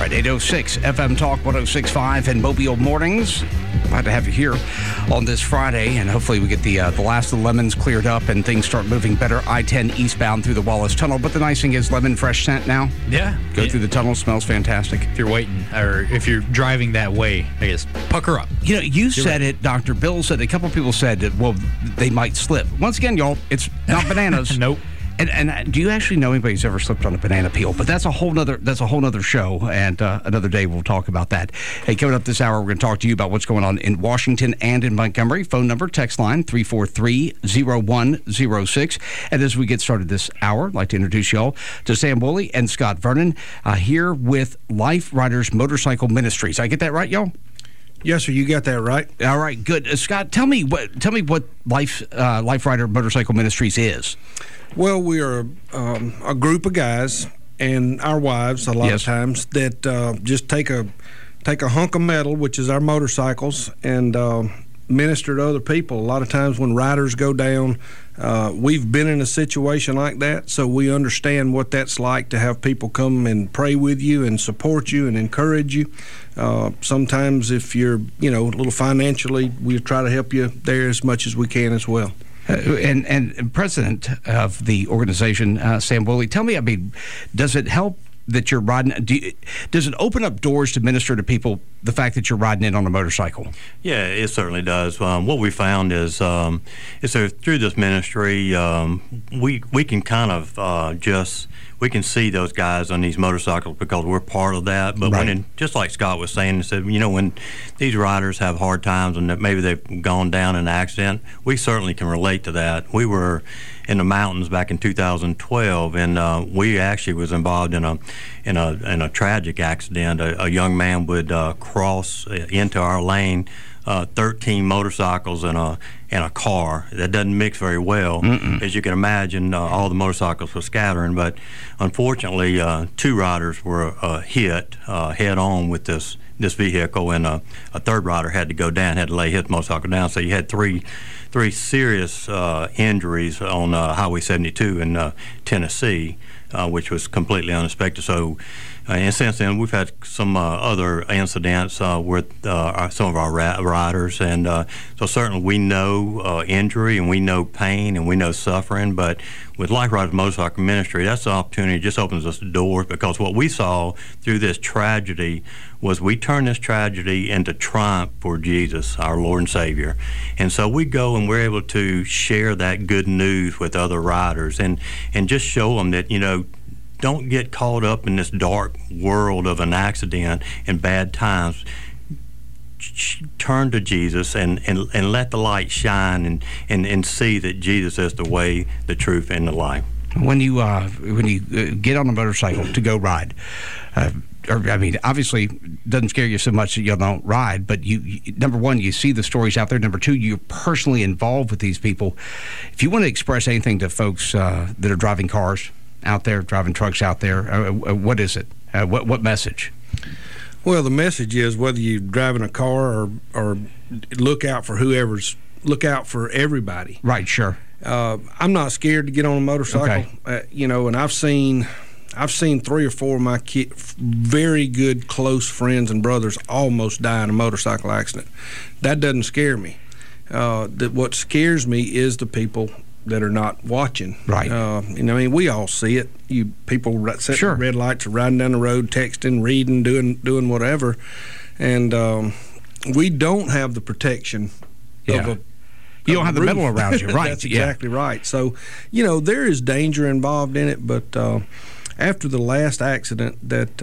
right, 806 FM Talk 106.5 and Mobile Mornings. Glad to have you here on this Friday, and hopefully we get the last of the lemons cleared up and things start moving better. I-10 eastbound through the Wallace Tunnel, but the nice thing is lemon fresh scent now. Yeah. Go through the tunnel, smells fantastic. If you're waiting, or if you're driving that way, I guess, pucker up. You know, you said it, Dr. Bill said it, a couple people said that, well, they might slip. Once again, y'all, it's not bananas. Nope. And do you actually know anybody who's ever slipped on a banana peel? But that's a whole nother show, and another day we'll talk about that. Hey, coming up this hour, we're going to talk to you about what's going on in Washington and in Montgomery. Phone number, text line, 343-0106. And as we get started this hour, I'd like to introduce y'all to Sam Woolley and Scott Vernon here with Life Riders Motorcycle Ministries. I get that right, y'all? Yes, sir. You got that right. All right, good. Scott, tell me what Life Rider Motorcycle Ministries is. Well, we are a group of guys and our wives a lot of times that just take a hunk of metal, which is our motorcycles, and minister to other people. A lot of times when riders go down, we've been in a situation like that, so we understand what that's like to have people come and pray with you and support you and encourage you. Sometimes if you're, a little financially, we try to help you there as much as we can as well. And president of the organization, Sam Woolley, tell me, does it help that you're riding? Does it open up doors to minister to people, the fact that you're riding in on a motorcycle? Yeah, it certainly does. What we found is that through this ministry, we can kind of we can see those guys on these motorcycles because we're part of that. But right. Just like Scott was saying, he said, when these riders have hard times and that maybe they've gone down in an accident, we certainly can relate to that. We were in the mountains back in 2012, and we actually was involved in a tragic accident. A young man would cross into our lane, 13 motorcycles and a car. That doesn't mix very well. As you can imagine, all the motorcycles were scattering, but unfortunately, two riders were hit head on with this vehicle, and a third rider had to go down, had to lay his motorcycle down. So you had three serious injuries on Highway 72 in Tennessee, which was completely unexpected. So and since then, we've had some other incidents with some of our riders, and so certainly we know injury and we know pain and we know suffering, but with Life Riders Motorcycle Ministry, that's an opportunity. It just opens us the doors, because what we saw through this tragedy was we turned this tragedy into triumph for Jesus, our Lord and Savior. And so we go and we're able to share that good news with other riders and just show them that, don't get caught up in this dark world of an accident and bad times. Turn to Jesus and let the light shine and see that Jesus is the way, the truth, and the life. When you get on a motorcycle to go ride, obviously it doesn't scare you so much that you don't ride, but you number one, you see the stories out there. Number two, you're personally involved with these people. If you want to express anything to folks that are driving cars out there, driving trucks out there, what is it? What message? Well, the message is whether you're driving a car or look out for everybody. Right, sure. I'm not scared to get on a motorcycle. Okay. And I've seen 3 or 4 of my very good close friends and brothers almost die in a motorcycle accident. That doesn't scare me. What scares me is the people that are not watching. Right. We all see it. People setting red lights, or riding down the road, texting, reading, doing whatever, and we don't have the protection of you don't have the metal around you, right? That's exactly right. So, there is danger involved in it, but after the last accident that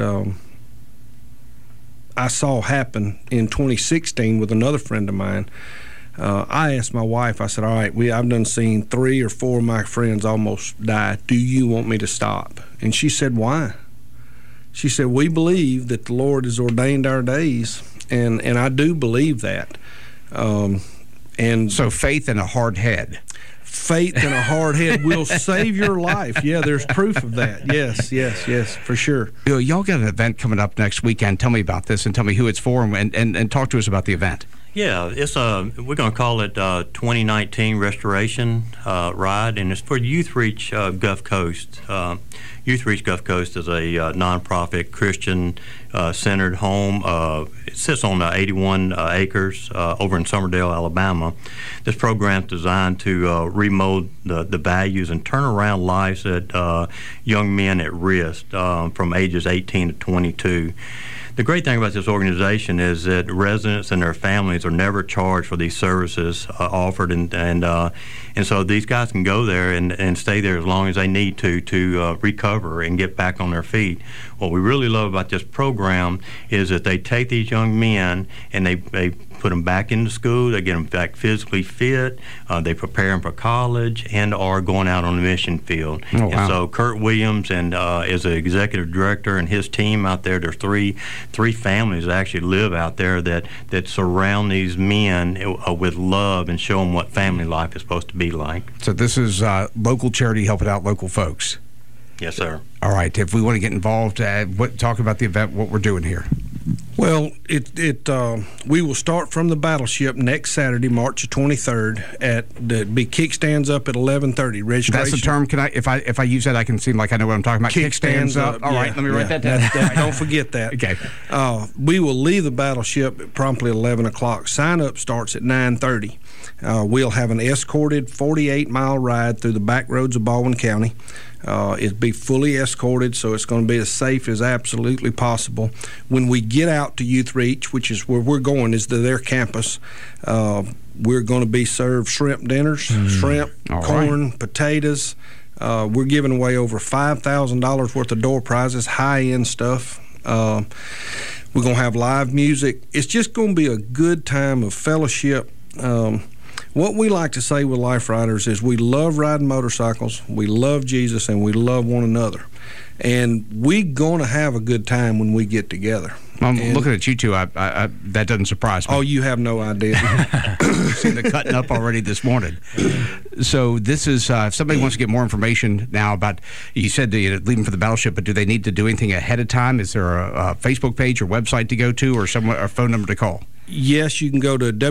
I saw happen in 2016 with another friend of mine, I asked my wife, I said, all right, I've done seen 3 or 4 of my friends almost die. Do you want me to stop? And she said, why? She said, we believe that the Lord has ordained our days, and I do believe that. And so faith and a hard head. Faith and a hard head will save your life. Yeah, there's proof of that. Yes, for sure. Y'all got an event coming up next weekend. Tell me about this and tell me who it's for, and talk to us about the event. Yeah, it's we're going to call it 2019 Restoration Ride, and it's for Youth Reach Gulf Coast. Youth Reach Gulf Coast is a nonprofit Christian centered home. It sits on 81 acres over in Summerdale, Alabama. This program is designed to remold the values and turn around lives that young men at risk from ages 18 to 22. The great thing about this organization is that residents and their families are never charged for these services offered, and so these guys can go there and stay there as long as they need to recover and get back on their feet. What we really love about this program is that they take these young men and they put them back into school, they get them back physically fit, they prepare them for college and are going out on the mission field. Oh, wow. And so Kurt Williams and is the executive director, and his team out there, there's three families that actually live out there that surround these men with love and show them what family life is supposed to be like. So this is local charity helping out local folks. Yes, sir. All right. If we want to get involved, talk about the event, what we're doing here. Well, we will start from the Battleship next Saturday, March the 23rd. Be kickstands up at 11:30. Registration. That's the term. Can I, if I use that, I can seem like I know what I'm talking about. Kickstands up. All right, let me write that down. Don't forget that. Okay. We will leave the Battleship at promptly 11 o'clock. Sign up starts at 9:30. We'll have an escorted 48-mile ride through the back roads of Baldwin County. It'll be fully escorted, so it's going to be as safe as absolutely possible. When we get out to Youth Reach, which is where we're going, is to their campus, we're going to be served shrimp dinners, shrimp, corn, potatoes. We're giving away over $5,000 worth of door prizes, high-end stuff. We're going to have live music. It's just going to be a good time of fellowship. What we like to say with Life Riders is we love riding motorcycles, we love Jesus, and we love one another. And we're going to have a good time when we get together. I'm looking at you two. That doesn't surprise me. Oh, you have no idea. I've seen the cutting up already this morning. So this is, if somebody wants to get more information now about, you said leaving for the Battleship, but do they need to do anything ahead of time? Is there a Facebook page or website to go to, or a phone number to call? Yes, you can go to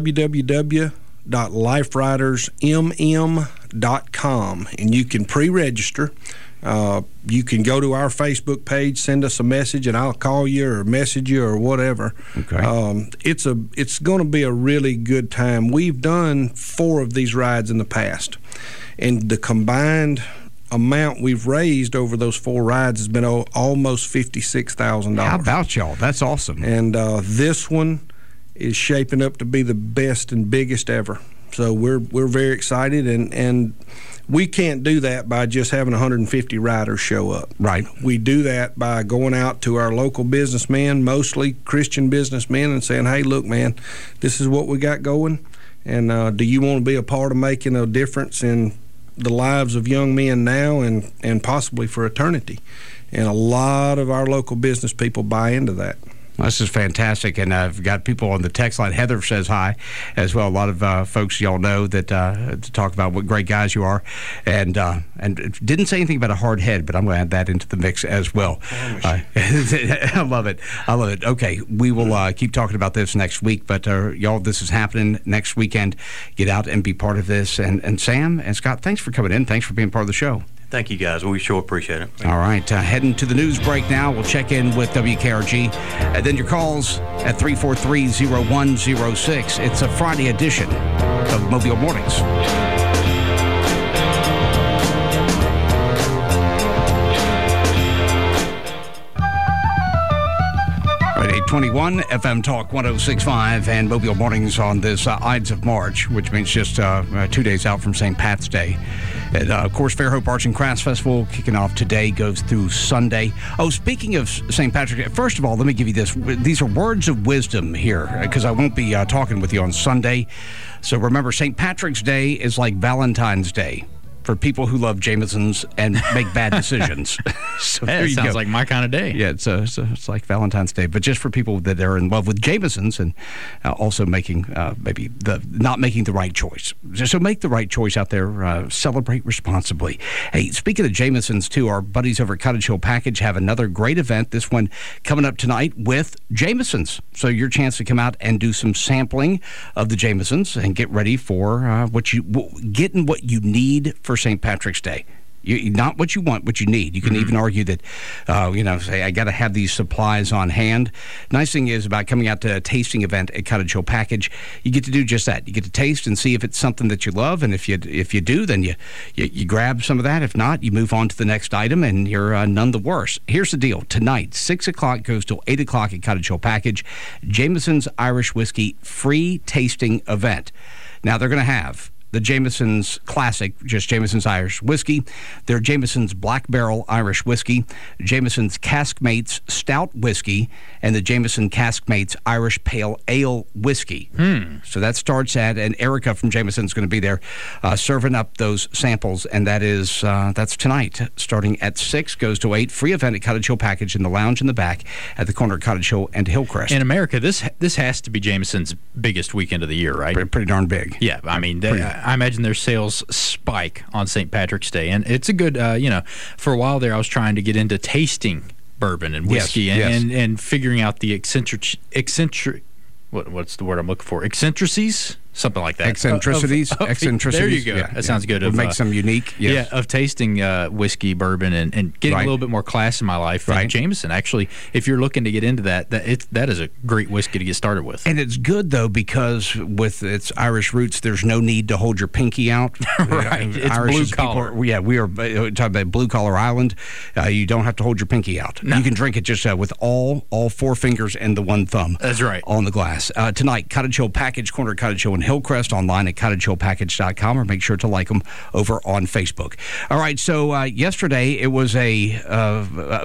www.liferidersmm.com, and you can pre-register. You can go to our Facebook page, send us a message, and I'll call you or message you or whatever. Okay. It's going to be a really good time. We've done 4 of these rides in the past, and the combined amount we've raised over those 4 rides has been almost $56,000. How about y'all? That's awesome. And this one is shaping up to be the best and biggest ever. So we're very excited, and we can't do that by just having 150 riders show up. Right. We do that by going out to our local businessmen, mostly Christian businessmen, and saying, hey, look, man, this is what we got going, and do you want to be a part of making a difference in the lives of young men now and possibly for eternity? And a lot of our local business people buy into that. This is fantastic, and I've got people on the text line. Heather says hi as well. A lot of folks y'all know that to talk about what great guys you are, and didn't say anything about a hard head, but I'm going to add that into the mix as well. I love it. I love it. Okay, we will keep talking about this next week, but y'all, this is happening next weekend. Get out and be part of this. And Sam and Scott, thanks for coming in. Thanks for being part of the show. Thank you, guys. We sure appreciate it. All right. Heading to the news break now. We'll check in with WKRG. And then your calls at 343-0106. It's a Friday edition of Mobile Mornings. 821 FM Talk 106.5 and Mobile Mornings on this Ides of March, which means just 2 days out from St. Pat's Day. And, of course, Fairhope Arts and Crafts Festival kicking off today, goes through Sunday. Oh, speaking of St. Patrick's Day, first of all, let me give you this. These are words of wisdom here, because I won't be talking with you on Sunday. So remember, St. Patrick's Day is like Valentine's Day. for people who love Jameson's and make bad decisions. So hey, there you sounds go. like my kind of day. Yeah, it's like Valentine's Day, but just for people that are in love with Jameson's and also making not making the right choice. So make the right choice out there. Celebrate responsibly. Hey, speaking of Jameson's too, our buddies over at Cottage Hill Package have another great event. This one coming up tonight with Jameson's. So your chance to come out and do some sampling of the Jameson's and get ready for getting what you need for St. Patrick's Day. Not what you want, what you need. You can even argue that, say, I got to have these supplies on hand. Nice thing is about coming out to a tasting event at Cottage Hill Package, you get to do just that. You get to taste and see if it's something that you love, and if you do, then you grab some of that. If not, you move on to the next item, and you're none the worse. Here's the deal. Tonight, 6 o'clock goes till 8 o'clock at Cottage Hill Package. Jameson's Irish Whiskey free tasting event. Now, they're going to have the Jameson's Classic, just Jameson's Irish Whiskey. Their Jameson's Black Barrel Irish Whiskey, Jameson's Caskmates Stout Whiskey, and the Jameson Caskmates Irish Pale Ale Whiskey. So that starts and Erica from Jameson's going to be there serving up those samples, and that's tonight, starting at 6, goes to 8. Free event at Cottage Hill Package in the lounge in the back at the corner of Cottage Hill and Hillcrest. In America, this has to be Jameson's biggest weekend of the year, right? Pretty darn big. Yeah, I mean, I imagine their sales spike on St. Patrick's Day. And it's a good, for a while there, I was trying to get into tasting bourbon and whiskey and figuring out the what's the word I'm looking for? Eccentricities? Something like that. Eccentricities. Eccentricities. There you go. Yeah, that sounds good. Would make some unique. Yes. Yeah, of tasting whiskey, bourbon, and getting a little bit more class in my life. Right. And Jameson, actually, if you're looking to get into that is a great whiskey to get started with. And it's good, though, because with its Irish roots, there's no need to hold your pinky out. Right. It's blue collar. We are talking about blue collar island. You don't have to hold your pinky out. No. You can drink it just with all 4 fingers and the 1 thumb. That's right. On the glass. Tonight, Cottage Hill Package, corner Cottage Hill and Hillcrest, online at cottagehillpackage.com, or make sure to like them over on Facebook. All right, so yesterday it was a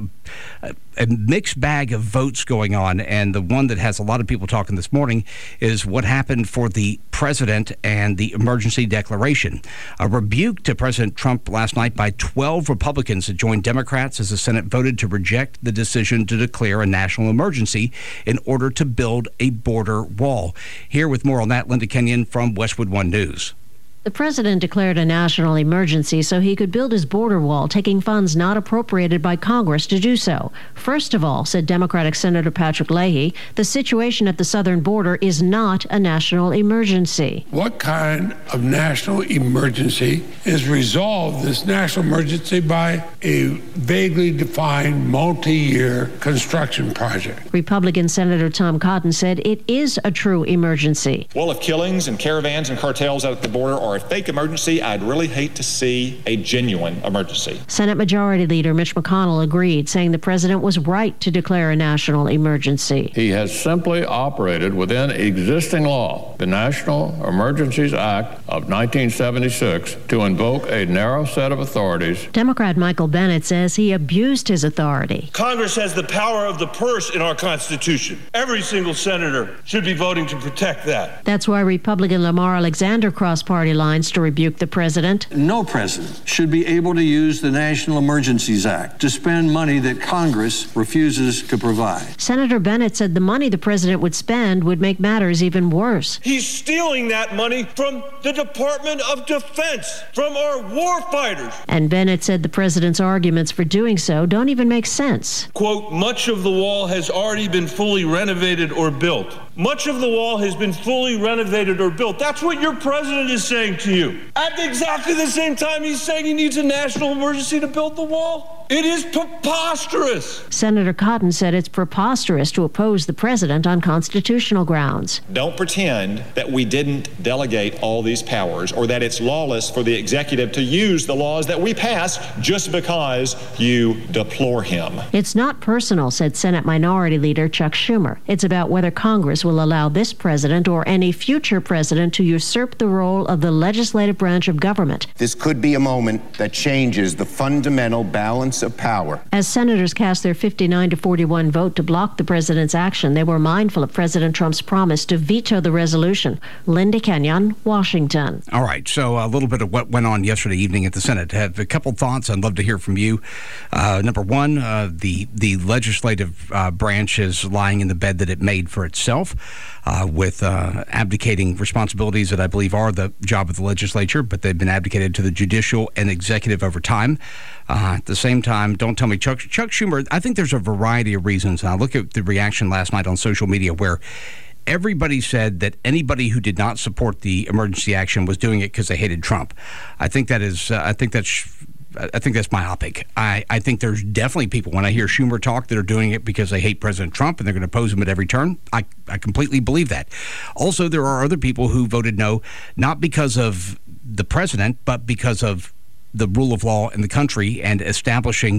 mixed bag of votes going on, and the one that has a lot of people talking this morning is what happened for the president and the emergency declaration. A rebuke to President Trump last night by 12 Republicans that joined Democrats as the Senate voted to reject the decision to declare a national emergency in order to build a border wall. Here with more on that, Linda Kenyon from Westwood One News. The president declared a national emergency so he could build his border wall, taking funds not appropriated by Congress to do so. First of all, said Democratic Senator Patrick Leahy, the situation at the southern border is not a national emergency. What kind of national emergency is resolved, this national emergency, by a vaguely defined multi-year construction project? Republican Senator Tom Cotton said it is a true emergency. Well, if killings and caravans and cartels out at the border are a fake emergency, I'd really hate to see a genuine emergency. Senate Majority Leader Mitch McConnell agreed, saying the president was right to declare a national emergency. He has simply operated within existing law, the National Emergencies Act of 1976, to invoke a narrow set of authorities. Democrat Michael Bennet says he abused his authority. Congress has the power of the purse in our Constitution. Every single senator should be voting to protect that. That's why Republican Lamar Alexander crossed party lines to rebuke the president. No president should be able to use the National Emergencies Act to spend money that Congress refuses to provide. Senator Bennet said the money the president would spend would make matters even worse. He's stealing that money from the Department of Defense, from our war fighters. And Bennet said the president's arguments for doing so don't even make sense. Quote, much of the wall has already been fully renovated or built. Much of the wall has been fully renovated or built. That's what your president is saying to you. At exactly the same time he's saying he needs a national emergency to build the wall. It is preposterous. Senator Cotton said it's preposterous to oppose the president on constitutional grounds. Don't pretend that we didn't delegate all these powers, or that it's lawless for the executive to use the laws that we pass just because you deplore him. It's not personal, said Senate Minority Leader Chuck Schumer. It's about whether Congress will allow this president or any future president to usurp the role of the legislative branch of government. This could be a moment that changes the fundamental balance of power. As senators cast their 59-41 vote to block the president's action, they were mindful of President Trump's promise to veto the resolution. Linda Kenyon, Washington. All right, so a little bit of what went on yesterday evening at the Senate. I have a couple thoughts I'd love to hear from you. Number one, the legislative branch is lying in the bed that it made for itself with abdicating responsibilities that I believe are the job of the legislature, but they've been abdicated to the judicial and executive over time. At the same time, don't tell me Chuck Schumer, I think there's a variety of reasons. And I look at the reaction last night on social media where everybody said that anybody who did not support the emergency action was doing it because they hated Trump. I think that is, I think that's myopic. I think there's definitely people, when I hear Schumer talk, that are doing it because they hate President Trump and they're going to oppose him at every turn. I completely believe that. Also, there are other people who voted no, not because of the president, but because of the rule of law in the country and establishing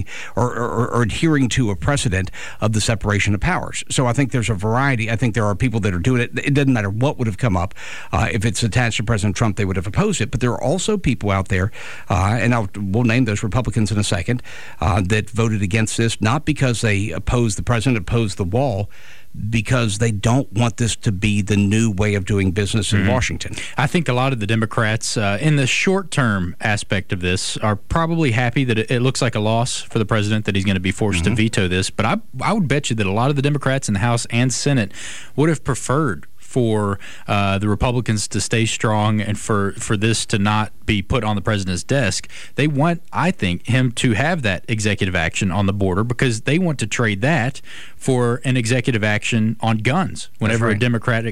or adhering to a precedent of the separation of powers. So I think there's a variety. I think there are people that are doing it. It doesn't matter what would have come up. If it's attached to President Trump, they would have opposed it. But there are also people out there, and we'll name those Republicans in a second, that voted against this, not because they opposed the president, opposed the wall, because they don't want this to be the new way of doing business in Washington. I think a lot of the Democrats, in the short-term aspect of this, are probably happy that it looks like a loss for the president, that he's going to be forced to veto this. But I would bet you that a lot of the Democrats in the House and Senate would have preferred for the Republicans to stay strong and for this to not be put on the president's desk. They want, I think, him to have that executive action on the border because they want to trade that for an executive action on guns whenever a Democrat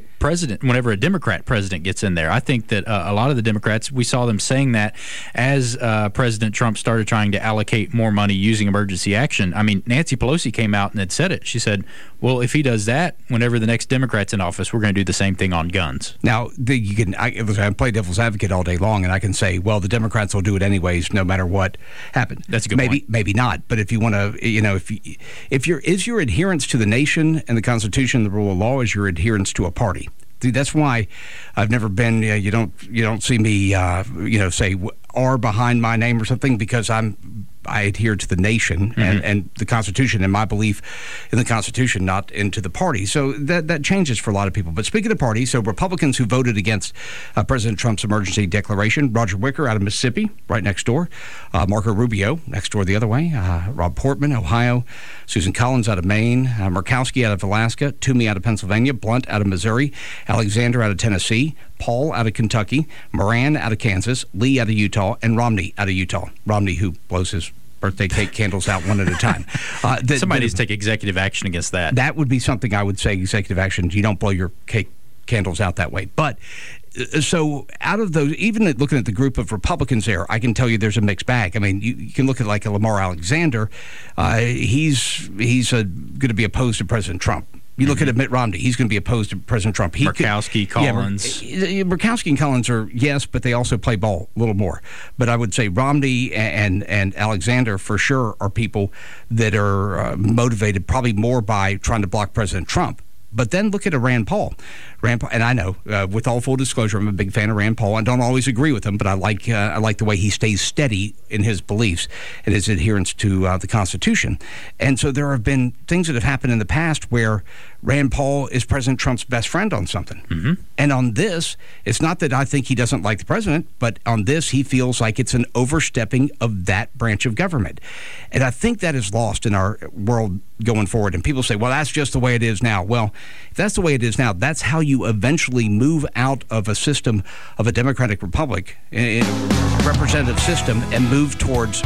president gets in there. I think that a lot of the Democrats, we saw them saying that as President Trump started trying to allocate more money using emergency action. I mean, Nancy Pelosi came out and had said it. She said, well, if he does that, whenever the next Democrat's in office, we're going to do the same thing on guns. Now, I play devil's advocate all day long, and I can say, well, the Democrats will do it anyways, no matter what happens. That's a good point. Maybe not. But if you want to, is your adherence to the nation and the Constitution, the rule of law, is your adherence to a party. See, that's why I've never been. You don't see me, say R behind my name or something, because I adhere to the nation and the Constitution and my belief in the Constitution, not into the party. So that changes for a lot of people. But speaking of parties, so Republicans who voted against President Trump's emergency declaration: Roger Wicker out of Mississippi, right next door; Marco Rubio, next door the other way; Rob Portman, Ohio; Susan Collins out of Maine; Murkowski out of Alaska; Toomey out of Pennsylvania; Blunt out of Missouri; Alexander out of Tennessee; Paul out of Kentucky; Moran out of Kansas; Lee out of Utah; and Romney out of Utah. Romney, who blows his birthday cake candles out one at a time. Somebody needs to take executive action against that. That would be something I would say, executive action. You don't blow your cake candles out that way. But so out of those, even looking at the group of Republicans there, I can tell you there's a mixed bag. I mean, you can look at like a Lamar Alexander. He's going to be opposed to President Trump. You look at Mitt Romney; he's going to be opposed to President Trump. Murkowski, Collins. Murkowski and Collins are, yes, but they also play ball a little more. But I would say Romney and Alexander for sure are people that are motivated probably more by trying to block President Trump. But then look at a Rand Paul. And I know, with all full disclosure, I'm a big fan of Rand Paul. I don't always agree with him, but I like the way he stays steady in his beliefs and his adherence to the Constitution. And so there have been things that have happened in the past where Rand Paul is President Trump's best friend on something. And on this, it's not that I think he doesn't like the president, but on this, he feels like it's an overstepping of that branch of government. And I think that is lost in our world going forward. And people say, well, that's just the way it is now. Well, if that's the way it is now, that's how you eventually move out of a system of a democratic republic, a representative system, and move towards,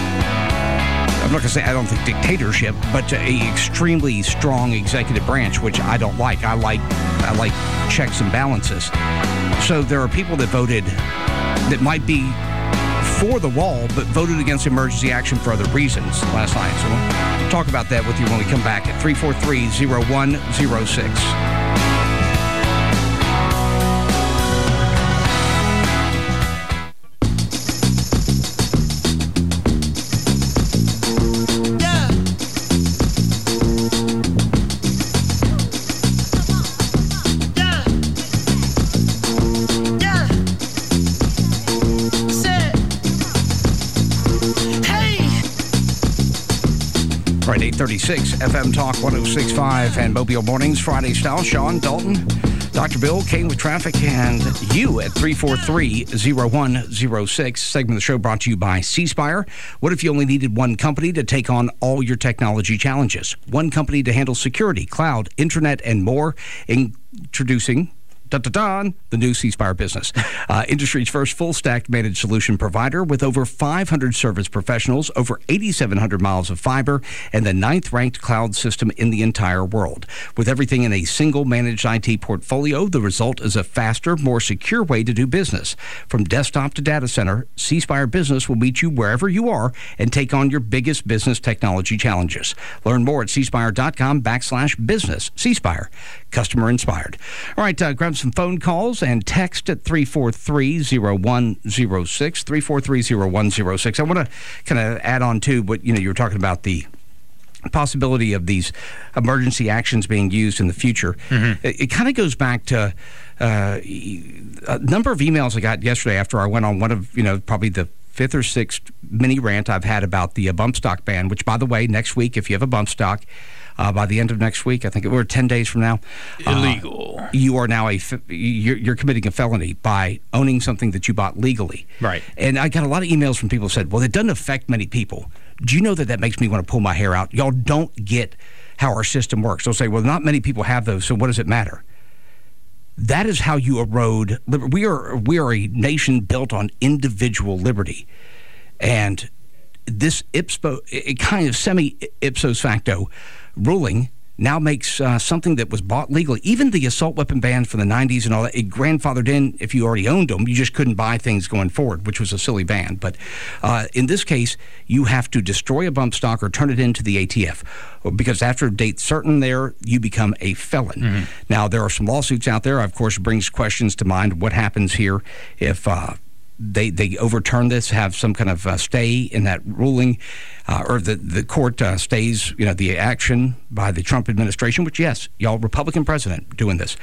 I'm not going to say I don't think dictatorship, but a extremely strong executive branch, which I don't like. I like checks and balances. So there are people that voted that might be for the wall, but voted against emergency action for other reasons last night. So we'll talk about that with you when we come back at 343-0106. 96 FM Talk 106.5 and Mobile Mornings, Friday style. Sean, Dalton, Dr. Bill, Kane with traffic, and you at 343-0106. Segment of the show brought to you by C Spire. What if you only needed one company to take on all your technology challenges? One company to handle security, cloud, internet, and more. Introducing the new C Spire business. Industry's first full-stack managed solution provider with over 500 service professionals, over 8,700 miles of fiber, and the 9th-ranked cloud system in the entire world. With everything in a single managed IT portfolio, the result is a faster, more secure way to do business. From desktop to data center, C Spire Business will meet you wherever you are and take on your biggest business technology challenges. Learn more at cspire.com/business. C Spire, customer inspired. All right, grab some phone calls and text at 343-0106, 343-0106. I want to kind of add on to what you were talking about, the possibility of these emergency actions being used in the future. It kind of goes back to a number of emails I got yesterday after I went on one of, probably the 5th or 6th mini rant I've had about the bump stock ban, which, by the way, next week, if you have a bump stock, by the end of next week, I think we're 10 days from now. Illegal. You are now you're committing a felony by owning something that you bought legally. Right. And I got a lot of emails from people who said, well, it doesn't affect many people. Do you know that makes me want to pull my hair out? Y'all don't get how our system works. They'll say, well, not many people have those, so what does it matter? That is how you erode liberty. We are a nation built on individual liberty. And this kind of semi-ipso facto ruling now makes something that was bought legally, even the assault weapon ban from the 90s and all that, it grandfathered in if you already owned them. You just couldn't buy things going forward, which was a silly ban. But in this case, you have to destroy a bump stock or turn it into the ATF, because after a date certain there, you become a felon. Now, there are some lawsuits out there. Of course, it brings questions to mind. What happens here if they overturn this, have some kind of stay in that ruling, or the court stays, the action by the Trump administration, which, yes, y'all, Republican president doing this.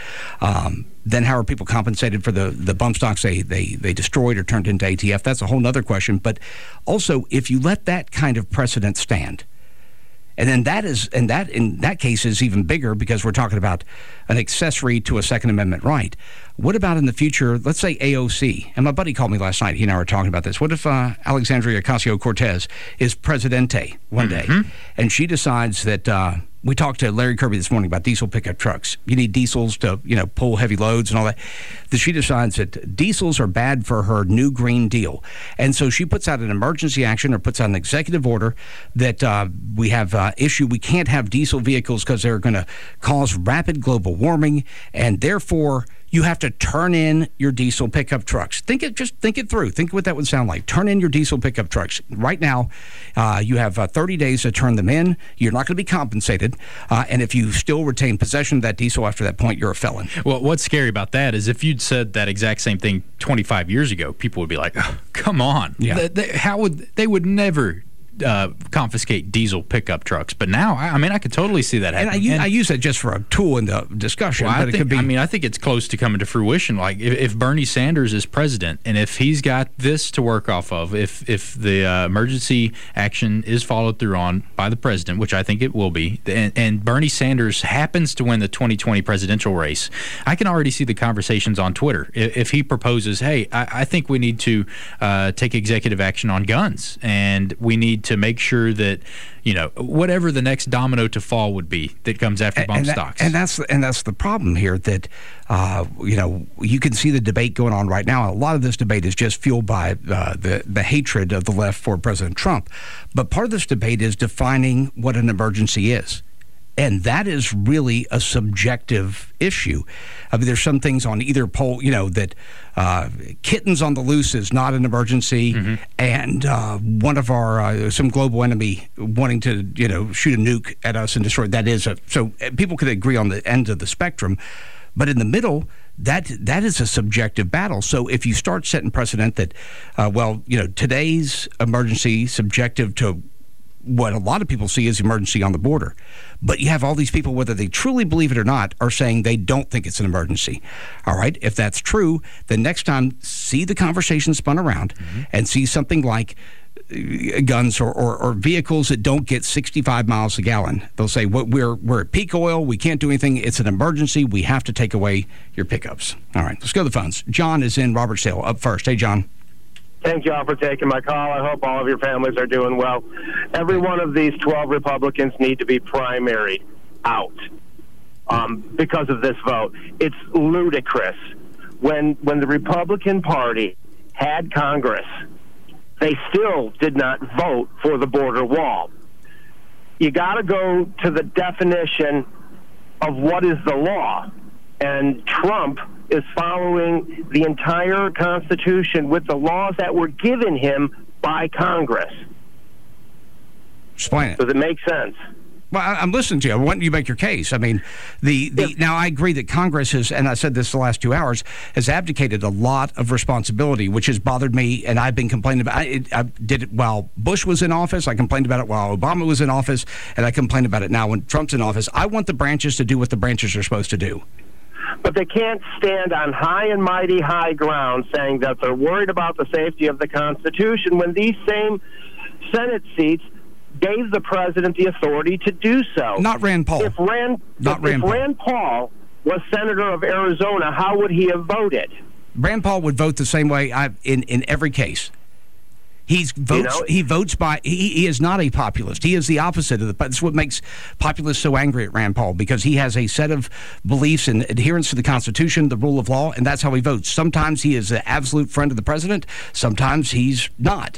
Then how are people compensated for the bump stocks they destroyed or turned into ATF? That's a whole other question. But also, if you let that kind of precedent stand, and then in that case is even bigger, because we're talking about an accessory to a Second Amendment right. What about in the future, let's say AOC, and my buddy called me last night, he and I were talking about this. What if Alexandria Ocasio-Cortez is presidente one day, and she decides that, we talked to Larry Kirby this morning about diesel pickup trucks. You need diesels to, pull heavy loads and all that. That she decides that diesels are bad for her new Green Deal. And so she puts out an emergency action or puts out an executive order that we have issue. We can't have diesel vehicles because they're going to cause rapid global warming, and therefore you have to turn in your diesel pickup trucks. Just think it through. Think what that would sound like. Turn in your diesel pickup trucks. Right now, you have 30 days to turn them in. You're not going to be compensated. And if you still retain possession of that diesel after that point, you're a felon. Well, what's scary about that is if you'd said that exact same thing 25 years ago, people would be like, oh, come on. Yeah. They would never confiscate diesel pickup trucks. But now, I could totally see that happening. And I use that just for a tool in the discussion. Well, but it could be. I think it's close to coming to fruition. Like if Bernie Sanders is president, and if he's got this to work off of, if the emergency action is followed through on by the president, which I think it will be, and Bernie Sanders happens to win the 2020 presidential race, I can already see the conversations on Twitter. If he proposes, hey, I think we need to take executive action on guns, and we need to make sure that whatever the next domino to fall would be that comes after bump stocks. And that's the problem here, that you can see the debate going on right now. A lot of this debate is just fueled by the hatred of the left for President Trump. But part of this debate is defining what an emergency is. And that is really a subjective issue. I mean, there's some things on either poll, that kittens on the loose is not an emergency, and one of our some global enemy wanting to shoot a nuke at us and destroy, that is so people could agree on the ends of the spectrum, but in the middle, that is a subjective battle. So if you start setting precedent that today's emergency subjective to what a lot of people see as emergency on the border. But you have all these people, whether they truly believe it or not, are saying they don't think it's an emergency. All right, if that's true, then next time see the conversation spun around and see something like guns or vehicles that don't get 65 miles a gallon. They'll say, we're at peak oil. We can't do anything. It's an emergency. We have to take away your pickups. All right, let's go to the phones. John is in Robertsdale up first. Hey, John. Thank you all for taking my call. I hope all of your families are doing well. Every one of these 12 Republicans need to be primaried out because of this vote. It's ludicrous. When the Republican Party had Congress, they still did not vote for the border wall. You got to go to the definition of what is the law. And Trump is following the entire Constitution with the laws that were given him by Congress. Explain it. Does it make sense? Well, I'm listening to you. I want you to make your case. I mean, now I agree that Congress has, and I said this the last 2 hours, has abdicated a lot of responsibility, which has bothered me, and I've been complaining about it. I did it while Bush was in office. I complained about it while Obama was in office, and I complain about it now when Trump's in office. I want the branches to do what the branches are supposed to do. But they can't stand on high and mighty high ground saying that they're worried about the safety of the Constitution when these same Senate seats gave the president the authority to do so. Not Rand Paul. If Rand Paul was senator of Arizona, how would he have voted? Rand Paul would vote the same way in every case. He votes by. He is not a populist. He is the opposite of the. That's what makes populists so angry at Rand Paul, because he has a set of beliefs and adherence to the Constitution, the rule of law, and that's how he votes. Sometimes he is an absolute friend of the president. Sometimes he's not.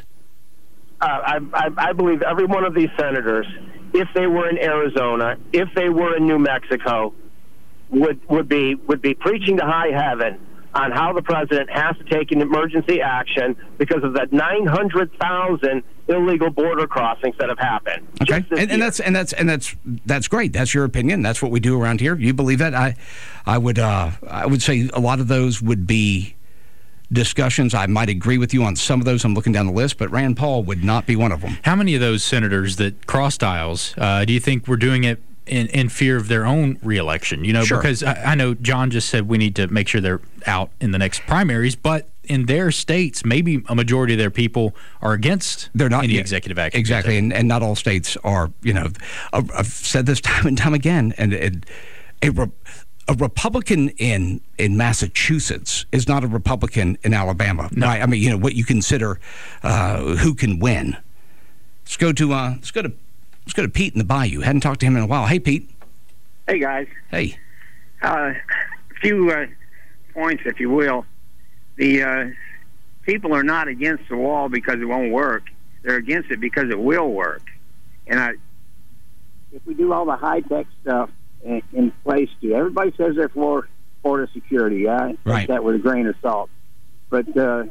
I believe every one of these senators, if they were in Arizona, if they were in New Mexico, would be preaching to high heaven on how the president has to take an emergency action because of the 900,000 illegal border crossings that have happened. Okay, that's great. That's your opinion. That's what we do around here. You believe that? I would say a lot of those would be discussions. I might agree with you on some of those. I'm looking down the list, but Rand Paul would not be one of them. How many of those senators that crossed aisles do you think were doing it in fear of their own reelection? Sure. Because I know John just said we need to make sure they're out in the next primaries, but in their states, maybe a majority of their people are against any executive action. Exactly, and not all states are. I've said this time and time again, and a Republican in Massachusetts is not a Republican in Alabama. No. Right? I mean, what you consider who can win. Let's go to Pete in the Bayou. Hadn't talked to him in a while. Hey, Pete. Hey, guys. Hey. A few points, if you will. The people are not against the wall because it won't work. They're against it because it will work. And if we do all the high-tech stuff in place, too, everybody says they're for border security. Yeah? Right. Take that with a grain of salt. But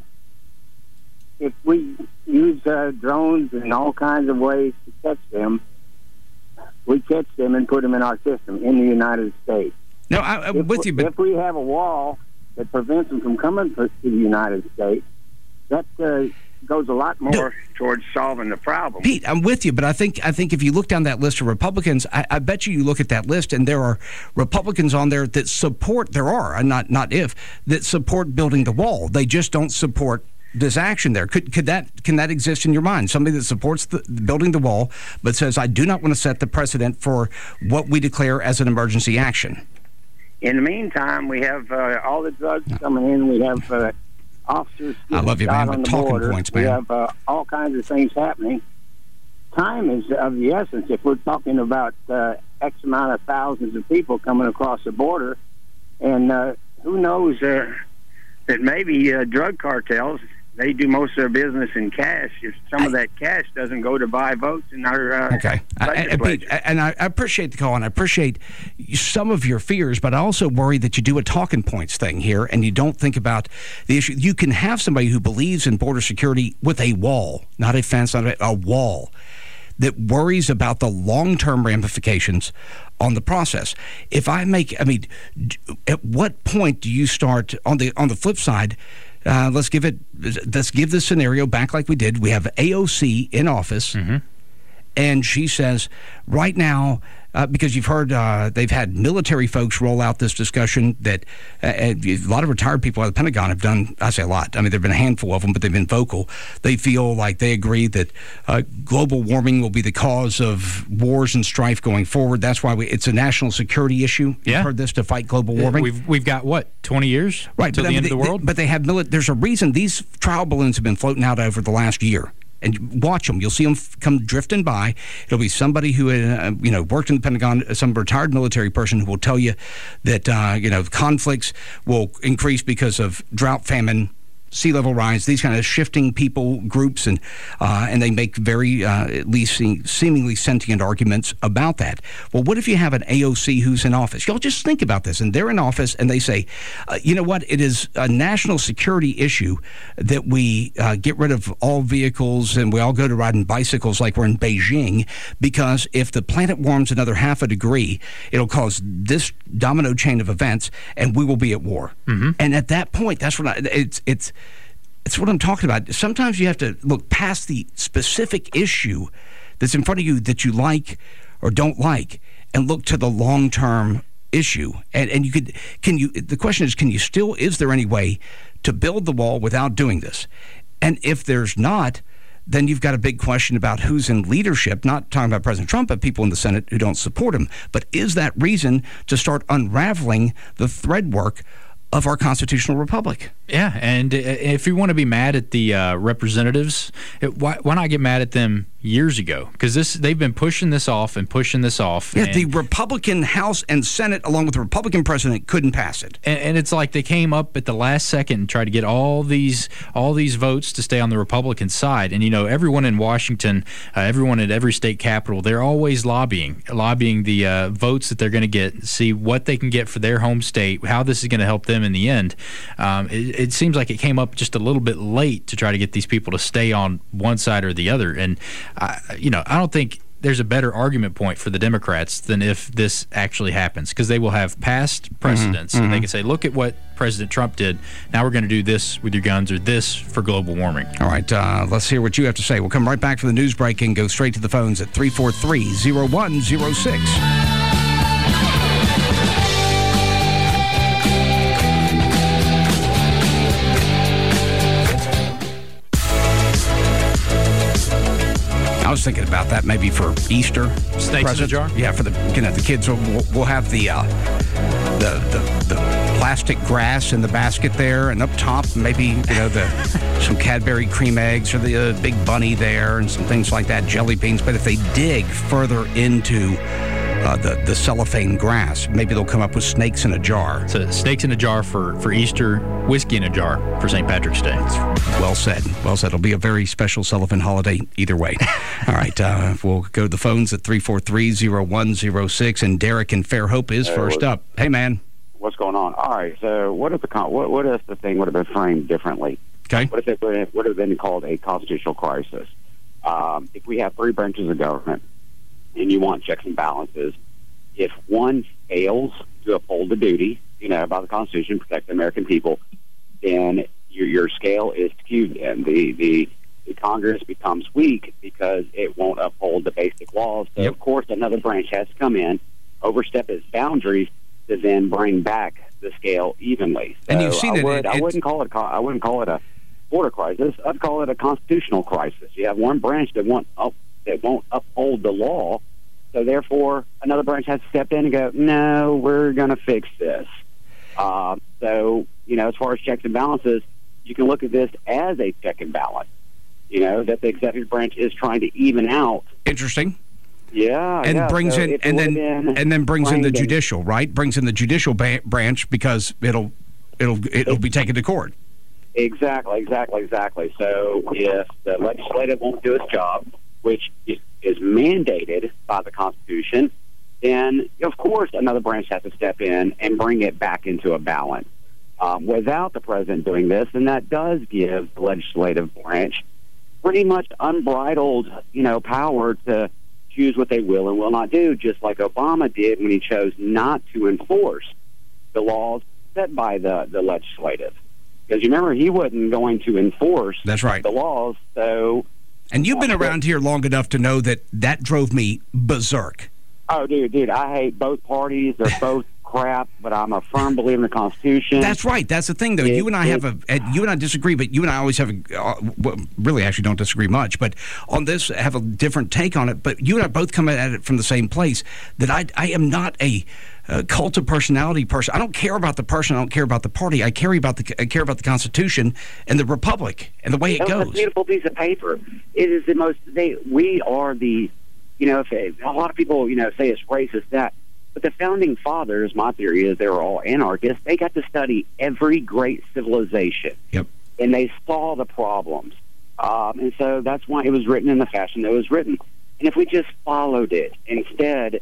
if we use drones in all kinds of ways to catch them, we catch them and put them in our system in the United States. No, I'm with you. But if we have a wall that prevents them from coming to the United States, that goes a lot more towards solving the problem. Pete, I'm with you, but I think if you look down that list of Republicans, I bet you look at that list and there are Republicans on there that support. There are, and not if, that support building the wall. They just don't support this action there. Can that exist in your mind? Somebody that supports the building the wall, but says, I do not want to set the precedent for what we declare as an emergency action. In the meantime, we have all the drugs coming in. We have officers. I love you, man, but talking border. points, man. We have all kinds of things happening. Time is of the essence. If we're talking about X amount of thousands of people coming across the border, and who knows that maybe drug cartels, they do most of their business in cash. If some of that cash doesn't go to buy votes in our legislature. And I appreciate the call, and I appreciate some of your fears, but I also worry that you do a talking points thing here, and you don't think about the issue. You can have somebody who believes in border security with a wall, not a fence, not a wall, that worries about the long-term ramifications on the process. At what point do you start on the flip side? Let's give the scenario back like we did. We have AOC in office, and she says, right now, because you've heard they've had military folks roll out this discussion that a lot of retired people at the Pentagon have done. I say a lot. I mean, there have been a handful of them, but they've been vocal. They feel like they agree that global warming will be the cause of wars and strife going forward. That's why it's a national security issue. Yeah. You've heard this, to fight global warming. We've got, what, 20 years right, to the end of the world? But they have there's a reason these trial balloons have been floating out over the last year. And watch them. You'll see them come drifting by. It'll be somebody who worked in the Pentagon, some retired military person who will tell you that conflicts will increase because of drought, famine, sea level rise, these kind of shifting people groups, and they make very at least seemingly sentient arguments about that. Well, what if you have an AOC who's in office? Y'all just think about this, and they're in office, and they say, you know what? It is a national security issue that we get rid of all vehicles and we all go to riding bicycles like we're in Beijing, because if the planet warms another half a degree, it'll cause this domino chain of events, and we will be at war. Mm-hmm. And at that point, that's what it's what I'm talking about. Sometimes you have to look past the specific issue that's in front of you that you like or don't like, and look to the long-term issue. And the question is there any way to build the wall without doing this? And if there's not, then you've got a big question about who's in leadership, not talking about President Trump, but people in the Senate who don't support him. But is that reason to start unraveling the thread work of our constitutional republic? Yeah, and if you want to be mad at the representatives, why not get mad at them years ago? Because they've been pushing this off. Yeah, the Republican House and Senate, along with the Republican president, couldn't pass it. And it's like they came up at the last second and tried to get all these votes to stay on the Republican side. And everyone in Washington, everyone at every state capital, they're always lobbying the votes that they're going to get, see what they can get for their home state, how this is going to help them in the end. It seems like it came up just a little bit late to try to get these people to stay on one side or the other. And I don't think there's a better argument point for the Democrats than if this actually happens, because they will have past precedents, and they can say, look at what President Trump did. Now we're going to do this with your guns, or this for global warming. All right, let's hear what you have to say. We'll come right back for the news break and go straight to the phones at 343-0106. I was thinking about that maybe for Easter. Snakes in a jar? Yeah, for the kids. We'll have the plastic grass in the basket there, and up top maybe some Cadbury cream eggs, or the big bunny there, and some things like that, jelly beans. But if they dig further into the cellophane grass, maybe they'll come up with snakes in a jar. So snakes in a jar for Easter, whiskey in a jar for St. Patrick's Day. Well said. Well said. It'll be a very special cellophane holiday either way. All right, we'll go to the phones at 343-0106, and Derek in Fairhope is first up. Hey, man. What's going on? All right, so what if the thing would have been framed differently? Okay. What if it would have been called a constitutional crisis? If we have three branches of government, and you want checks and balances, if one fails to uphold the duty, by the Constitution, protect the American people, then your scale is skewed, and the Congress becomes weak because it won't uphold the basic laws. So, Of course, another branch has to come in, overstep its boundaries to then bring back the scale evenly. So and you've seen I wouldn't call it a border crisis. I'd call it a constitutional crisis. You have one branch that won't uphold the law, so therefore another branch has to step in and go, no, we're going to fix this. So, as far as checks and balances, you can look at this as a check and balance, that the executive branch is trying to even out. Interesting. Yeah. And brings so in and then brings in the judicial, right? Brings in the judicial branch because it'll be taken to court. Exactly. So if the legislative won't do its job, which is mandated by the Constitution, then, of course, another branch has to step in and bring it back into a balance. Without the president doing this, and that does give the legislative branch pretty much unbridled, power to choose what they will and will not do, just like Obama did when he chose not to enforce the laws set by the legislative. Because you remember, he wasn't going to enforce the laws, so... And you've been around here long enough to know that drove me berserk. Oh, dude, I hate both parties. They're both crap, but I'm a firm believer in the Constitution. That's right. That's the thing, though. You and I disagree, but you and I always have really actually don't disagree much, but on this have a different take on it. But you and I both come at it from the same place, that I am not a cult of personality person. I don't care about the person. I don't care about the party. I care about the Constitution and the Republic and the way it goes. It's a beautiful piece of paper. It is the most. We are the. If a lot of people say it's racist that. But the founding fathers, my theory is they were all anarchists. They got to study every great civilization. Yep. And they saw the problems. And so that's why it was written in the fashion that it was written. And if we just followed it instead,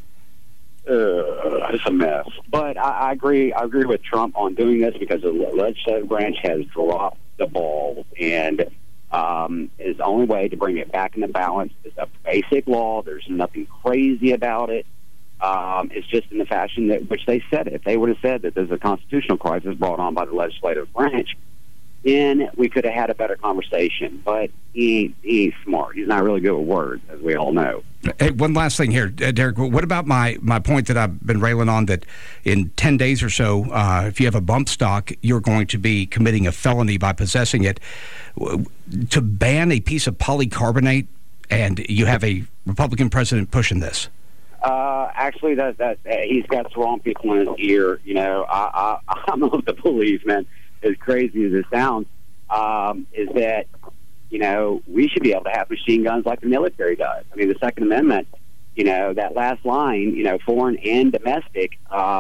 it's a mess. But I agree with Trump on doing this because the legislative branch has dropped the ball. And is the only way to bring it back into balance. It's a basic law. There's nothing crazy about it. It's just in the fashion that which they said it. If they would have said that there's a constitutional crisis brought on by the legislative branch, then we could have had a better conversation. But he's smart. He's not really good with words, as we all know. Hey, one last thing here, Derek. What about my point that I've been railing on, that in 10 days or so, if you have a bump stock, you're going to be committing a felony by possessing it. To ban a piece of polycarbonate, and you have a Republican president pushing this. Actually, that he's got the wrong people in his ear. I'm of the belief, man, as crazy as it sounds, is that, we should be able to have machine guns like the military does. I mean, the Second Amendment, that last line, foreign and domestic,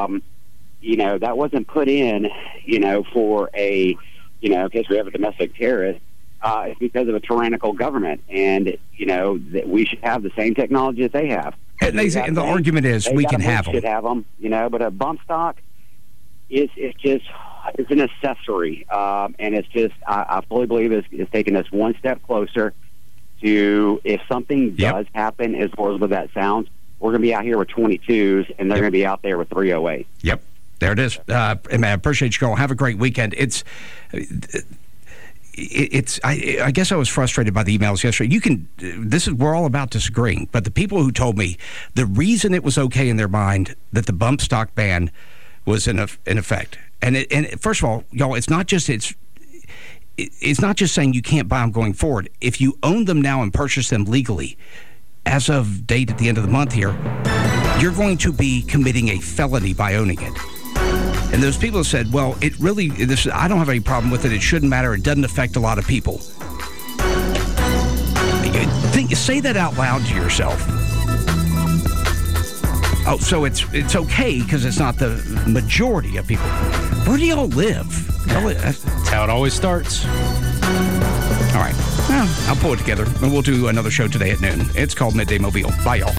that wasn't put in, for a, in case we have a domestic terrorist. It's because of a tyrannical government, and, that we should have the same technology that they have. And the argument is we can have them. Should have them, but a bump stock it's an accessory, and it's just I fully believe it's taking us one step closer to, if something does happen, as far as what that sounds, we're going to be out here with 22s, and they're going to be out there with 308. Yep, there it is. Man, I appreciate you, Carl. Have a great weekend. I guess I was frustrated by the emails yesterday. We're all about disagreeing, but the people who told me the reason it was okay in their mind that the bump stock ban was in effect, and first of all, y'all, it's not just saying you can't buy them going forward. If you own them now and purchase them legally, as of date at the end of the month here, you're going to be committing a felony by owning it. And those people said, well, I don't have any problem with it. It shouldn't matter. It doesn't affect a lot of people. Say that out loud to yourself. Oh, so it's okay because it's not the majority of people. Where do y'all live? That's how it always starts. All right. Well, I'll pull it together, and we'll do another show today at noon. It's called Midday Mobile. Bye, y'all.